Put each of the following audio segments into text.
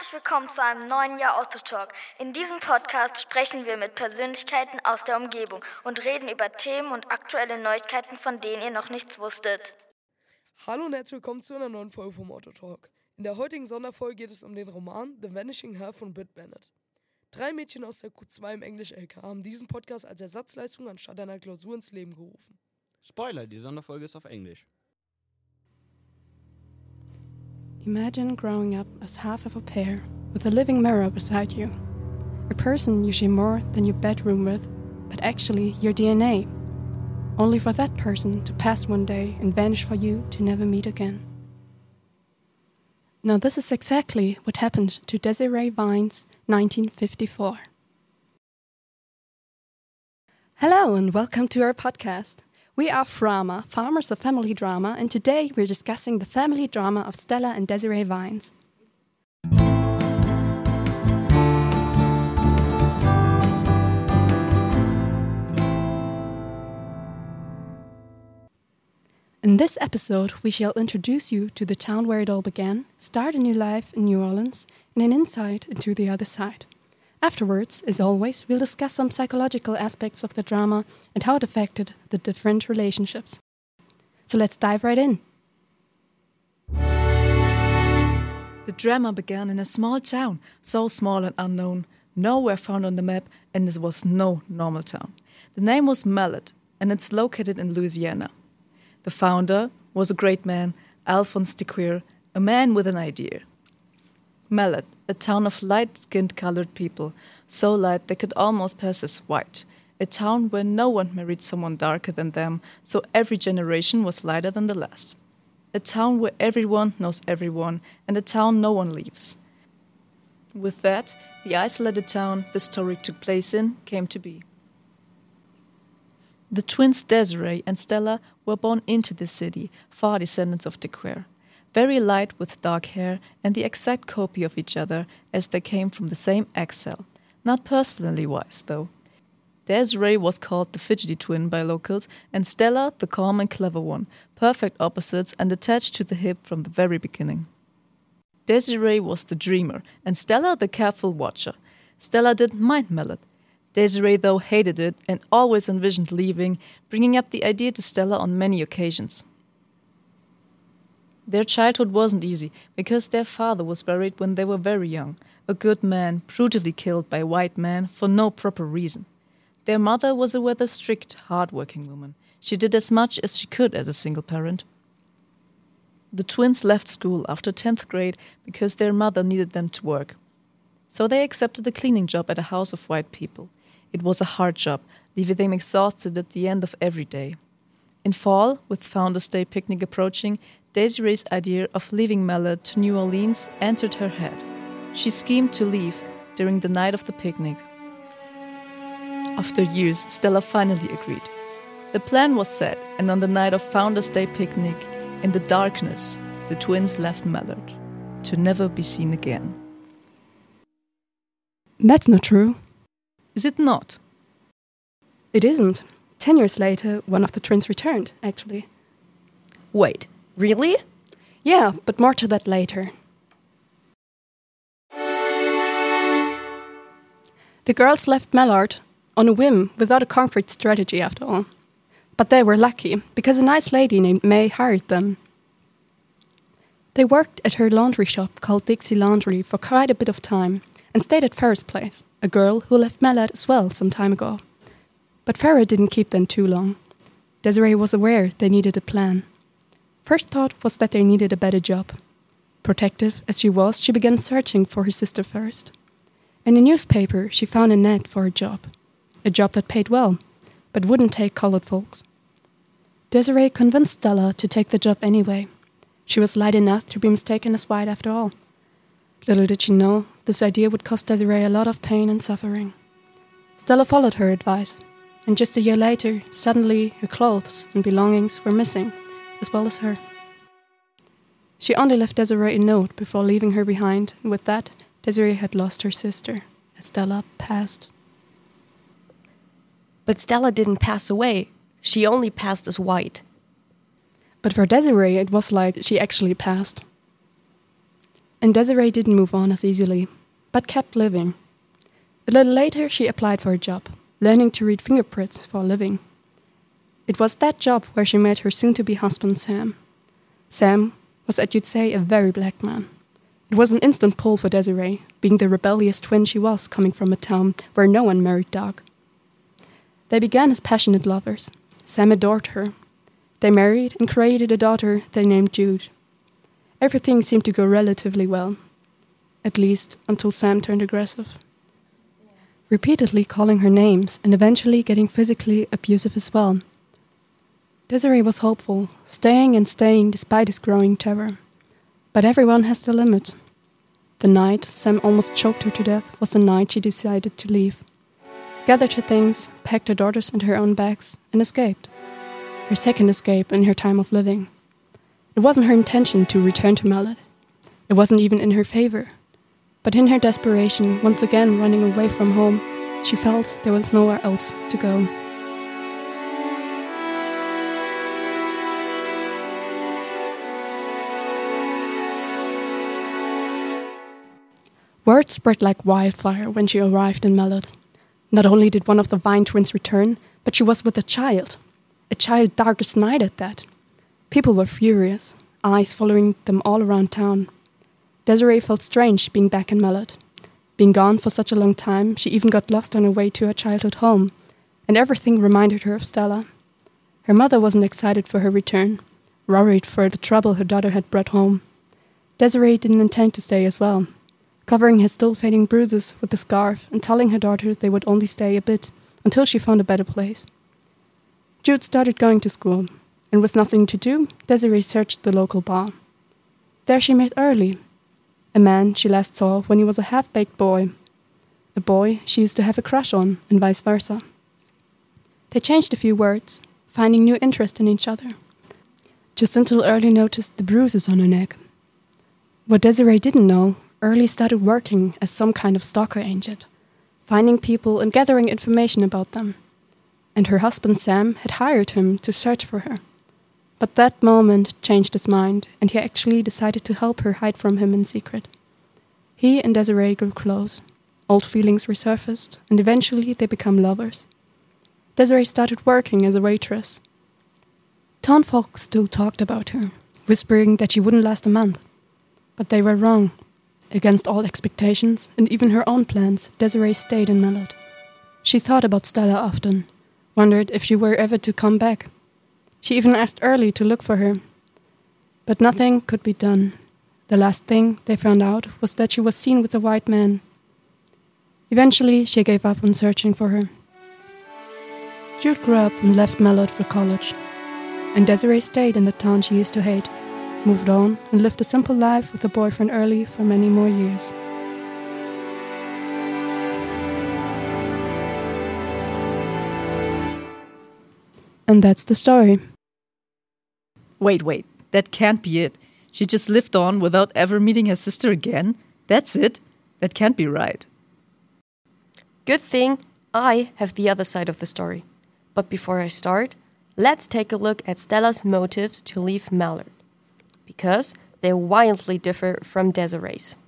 Herzlich willkommen zu einem neuen Jahr Otto Talk. In diesem Podcast sprechen wir mit Persönlichkeiten aus der Umgebung und reden über Themen und aktuelle Neuigkeiten, von denen ihr noch nichts wusstet. Hallo und herzlich willkommen zu einer neuen Folge vom Otto Talk. In der heutigen Sonderfolge geht es um den Roman The Vanishing Half von Brit Bennett. 3 Mädchen aus der Q2 im Englisch-LK haben diesen Podcast als Ersatzleistung anstatt einer Klausur ins Leben gerufen. Spoiler, die Sonderfolge ist auf Englisch. Imagine growing up as half of a pear, with a living mirror beside you. A person you share more than your bedroom with, but actually your DNA. Only for that person to pass one day and vanish for you to never meet again. Now this is exactly what happened to Desiree Vines, 1954. Hello and welcome to our podcast. We are Frama, Farmers of Family Drama, and today we're discussing the family drama of Stella and Desiree Vines. In this episode, we shall introduce you to the town where it all began, start a new life in New Orleans, and an insight into the other side. Afterwards, as always, we'll discuss some psychological aspects of the drama and how it affected the different relationships. So let's dive right in. The drama began in a small town, so small and unknown, nowhere found on the map, and this was no normal town. The name was Mallet, and it's located in Louisiana. The founder was a great man, Alphonse Dequire, a man with an idea. Mallet, a town of light-skinned colored people, so light they could almost pass as white. A town where no one married someone darker than them, so every generation was lighter than the last. A town where everyone knows everyone, and a town no one leaves. With that, the isolated town the story took place in came to be. The twins Desiree and Stella were born into the city, far descendants of Dequire. Very light with dark hair and the exact copy of each other as they came from the same egg cell. Not personally wise, though. Desiree was called the fidgety twin by locals, and Stella the calm and clever one, perfect opposites and attached to the hip from the very beginning. Desiree was the dreamer, and Stella the careful watcher. Stella didn't mind Mallet. Desiree, though, hated it and always envisioned leaving, bringing up the idea to Stella on many occasions. Their childhood wasn't easy, because their father was buried when they were very young, a good man brutally killed by a white man for no proper reason. Their mother was a rather strict, hard-working woman. She did as much as she could as a single parent. The twins left school after 10th grade because their mother needed them to work. So they accepted a cleaning job at a house of white people. It was a hard job, leaving them exhausted at the end of every day. In fall, with Founders Day picnic approaching, Desiree's idea of leaving Mallet to New Orleans entered her head. She schemed to leave during the night of the picnic. After years, Stella finally agreed. The plan was set, and on the night of Founders Day picnic, in the darkness, the twins left Mallet, to never be seen again. That's not true. Is it not? It isn't. 10 years later, one of the twins returned, actually. Wait, really? Yeah, but more to that later. The girls left Mallard on a whim, without a concrete strategy after all. But they were lucky, because a nice lady named May hired them. They worked at her laundry shop called Dixie Laundry for quite a bit of time, and stayed at Farrah's place, a girl who left Mallard as well some time ago. But Farrah didn't keep them too long. Desiree was aware they needed a plan. First thought was that they needed a better job. Protective as she was, she began searching for her sister first. In a newspaper, she found an ad for a job that paid well, but wouldn't take colored folks. Desiree convinced Stella to take the job anyway. She was light enough to be mistaken as white after all. Little did she know, this idea would cost Desiree a lot of pain and suffering. Stella followed her advice, and just a year later, suddenly her clothes and belongings were missing, as well as her. She only left Desiree a note before leaving her behind, and with that, Desiree had lost her sister, as Stella passed. But Stella didn't pass away. She only passed as white. But for Desiree, it was like she actually passed. And Desiree didn't move on as easily, but kept living. A little later, she applied for a job, learning to read fingerprints for a living. It was that job where she met her soon-to-be husband, Sam. Sam was, as you'd say, a very black man. It was an instant pull for Desiree, being the rebellious twin she was coming from a town where no one married dog. They began as passionate lovers. Sam adored her. They married and created a daughter they named Jude. Everything seemed to go relatively well, at least until Sam turned aggressive. Repeatedly calling her names and eventually getting physically abusive as well. Desiree was hopeful, staying and staying despite his growing terror. But everyone has their limit. The night Sam almost choked her to death was the night she decided to leave. Gathered her things, packed her daughters into her own bags, and escaped. Her second escape in her time of living. It wasn't her intention to return to Mallet. It wasn't even in her favor. But in her desperation, once again running away from home, she felt there was nowhere else to go. Word spread like wildfire when she arrived in Mallet. Not only did one of the Vine twins return, but she was with a child dark as night at that. People were furious, eyes following them all around town. Desiree felt strange being back in Mallet. Being gone for such a long time, she even got lost on her way to her childhood home, and everything reminded her of Stella. Her mother wasn't excited for her return, worried for the trouble her daughter had brought home. Desiree didn't intend to stay as well, covering her still fading bruises with a scarf and telling her daughter they would only stay a bit until she found a better place. Jude started going to school, and with nothing to do, Desiree searched the local bar. There she met Early, a man she last saw when he was a half-baked boy, a boy she used to have a crush on, and vice versa. They changed a few words, finding new interest in each other, just until Early noticed the bruises on her neck. What Desiree didn't know, Early started working as some kind of stalker agent, finding people and gathering information about them. And her husband Sam had hired him to search for her. But that moment changed his mind, and he actually decided to help her hide from him in secret. He and Desiree grew close. Old feelings resurfaced, and eventually they became lovers. Desiree started working as a waitress. Town folk still talked about her, whispering that she wouldn't last a month. But they were wrong. Against all expectations, and even her own plans, Desiree stayed in Mallet. She thought about Stella often, wondered if she were ever to come back. She even asked Early to look for her. But nothing could be done. The last thing they found out was that she was seen with a white man. Eventually, she gave up on searching for her. Jude grew up and left Mallet for college. And Desiree stayed in the town she used to hate, moved on, and lived a simple life with her boyfriend Early for many more years. And that's the story. Wait, that can't be it. She just lived on without ever meeting her sister again? That's it? That can't be right. Good thing I have the other side of the story. But before I start, let's take a look at Stella's motives to leave Mallet, because they wildly differ from Desiree's.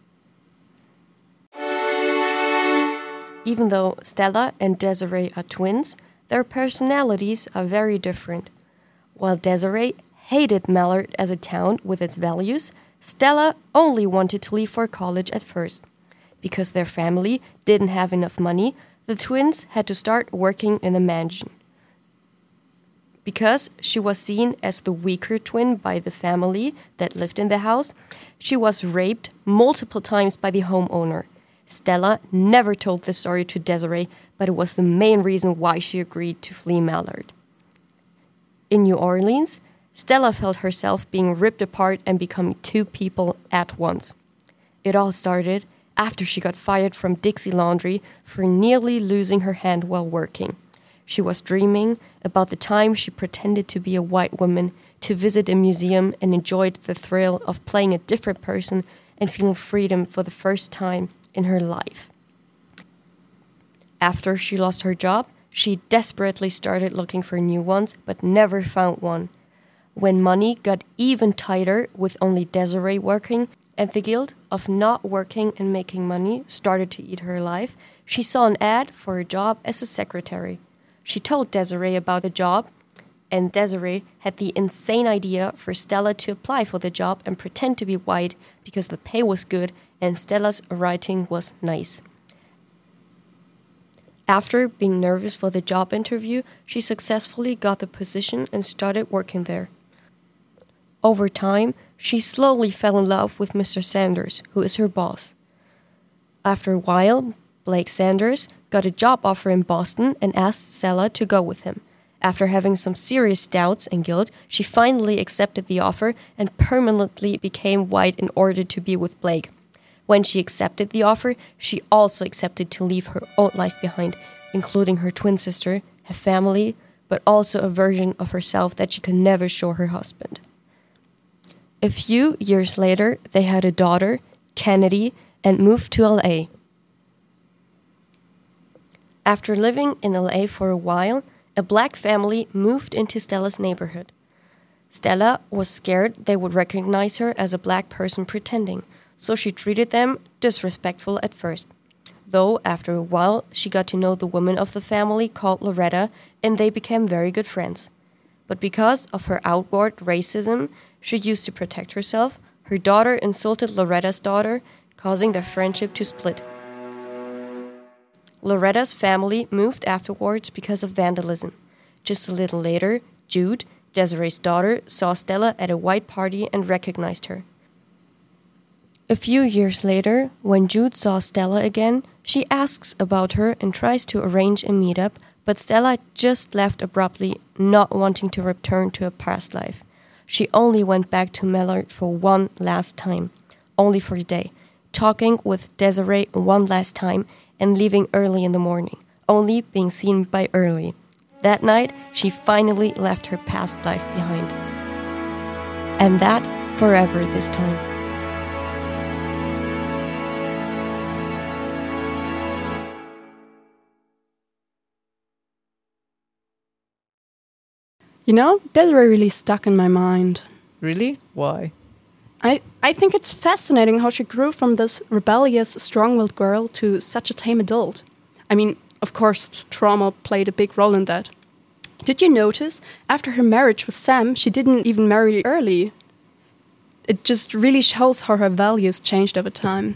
Even though Stella and Desiree are twins, their personalities are very different. While Desiree hated Mallet as a town with its values, Stella only wanted to leave for college at first. Because their family didn't have enough money, the twins had to start working in a mansion. Because she was seen as the weaker twin by the family that lived in the house, she was raped multiple times by the homeowner. Stella never told this story to Desiree, but it was the main reason why she agreed to flee Mallet. In New Orleans, Stella felt herself being ripped apart and becoming two people at once. It all started after she got fired from Dixie Laundry for nearly losing her hand while working. She was dreaming about the time she pretended to be a white woman to visit a museum and enjoyed the thrill of playing a different person and feeling freedom for the first time in her life. After she lost her job, she desperately started looking for new ones, but never found one. When money got even tighter with only Desiree working, and the guilt of not working and making money started to eat her alive, she saw an ad for a job as a secretary. She told Desiree about the job, and Desiree had the insane idea for Stella to apply for the job and pretend to be white because the pay was good and Stella's writing was nice. After being nervous for the job interview, she successfully got the position and started working there. Over time, she slowly fell in love with Mr. Sanders, who is her boss. After a while, Blake Sanders got a job offer in Boston and asked Stella to go with him. After having some serious doubts and guilt, she finally accepted the offer and permanently became white in order to be with Blake. When she accepted the offer, she also accepted to leave her old life behind, including her twin sister, her family, but also a version of herself that she could never show her husband. A few years later, they had a daughter, Kennedy, and moved to LA. After living in LA for a while, a black family moved into Stella's neighborhood. Stella was scared they would recognize her as a black person pretending, so she treated them disrespectful at first. Though after a while, she got to know the woman of the family called Loretta, and they became very good friends. But because of her outward racism she used to protect herself, her daughter insulted Loretta's daughter, causing their friendship to split. Loretta's family moved afterwards because of vandalism. Just a little later, Jude, Desiree's daughter, saw Stella at a white party and recognized her. A few years later, when Jude saw Stella again, she asks about her and tries to arrange a meetup, but Stella just left abruptly, not wanting to return to a past life. She only went back to Mallard for one last time, only for a day, talking with Desiree one last time and leaving early in the morning, only being seen by Early. That night, she finally left her past life behind. And that forever this time. You know, Desiree really stuck in my mind. Really? Why? I think it's fascinating how she grew from this rebellious, strong-willed girl to such a tame adult. I mean, of course, trauma played a big role in that. Did you notice, after her marriage with Sam, she didn't even marry Early? It just really shows how her values changed over time.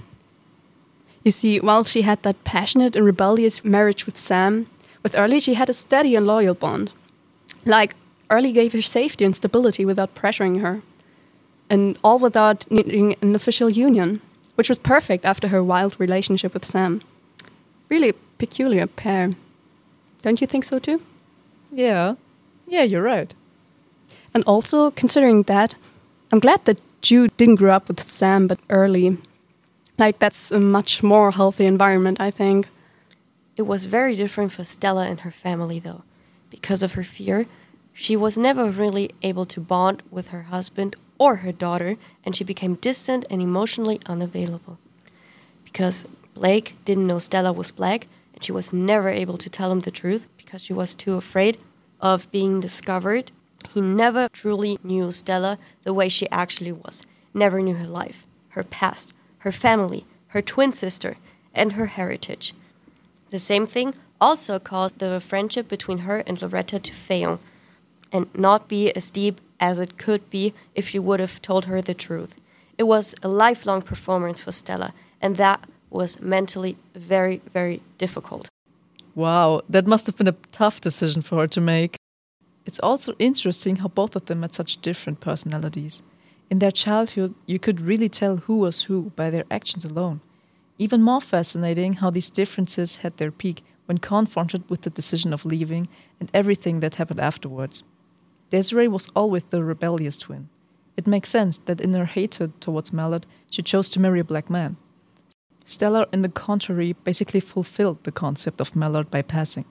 You see, while she had that passionate and rebellious marriage with Sam, with Early she had a steady and loyal bond. Like, Early gave her safety and stability without pressuring her. And all without needing an official union, which was perfect after her wild relationship with Sam. Really a peculiar pair. Don't you think so too? Yeah, you're right. And also, considering that, I'm glad that Jude didn't grow up with Sam but Early. Like, that's a much more healthy environment, I think. It was very different for Stella and her family, though. Because of her fear, she was never really able to bond with her husband or her daughter, and she became distant and emotionally unavailable. Because Blake didn't know Stella was black, and she was never able to tell him the truth because she was too afraid of being discovered. He never truly knew Stella the way she actually was, never knew her life, her past, her family, her twin sister, and her heritage. The same thing also caused the friendship between her and Loretta to fail, and not be as deep as it could be if you would have told her the truth. It was a lifelong performance for Stella, and that was mentally very, very difficult. Wow, that must have been a tough decision for her to make. It's also interesting how both of them had such different personalities. In their childhood, you could really tell who was who by their actions alone. Even more fascinating how these differences had their peak when confronted with the decision of leaving and everything that happened afterwards. Desiree was always the rebellious twin. It makes sense that in her hatred towards Mallard, she chose to marry a black man. Stella, on the contrary, basically fulfilled the concept of Mallard by passing.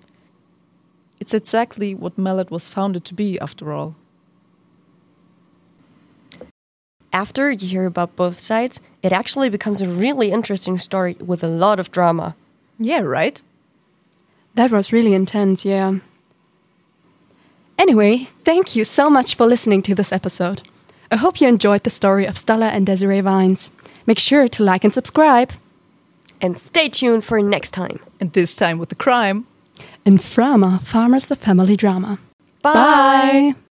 It's exactly what Mallard was founded to be, after all. After you hear about both sides, it actually becomes a really interesting story with a lot of drama. Yeah, right? That was really intense, yeah. Anyway, thank you so much for listening to this episode. I hope you enjoyed the story of Stella and Desiree Vines. Make sure to like and subscribe. And stay tuned for next time. And this time with the crime. In Frama, Farmers of Family Drama. Bye.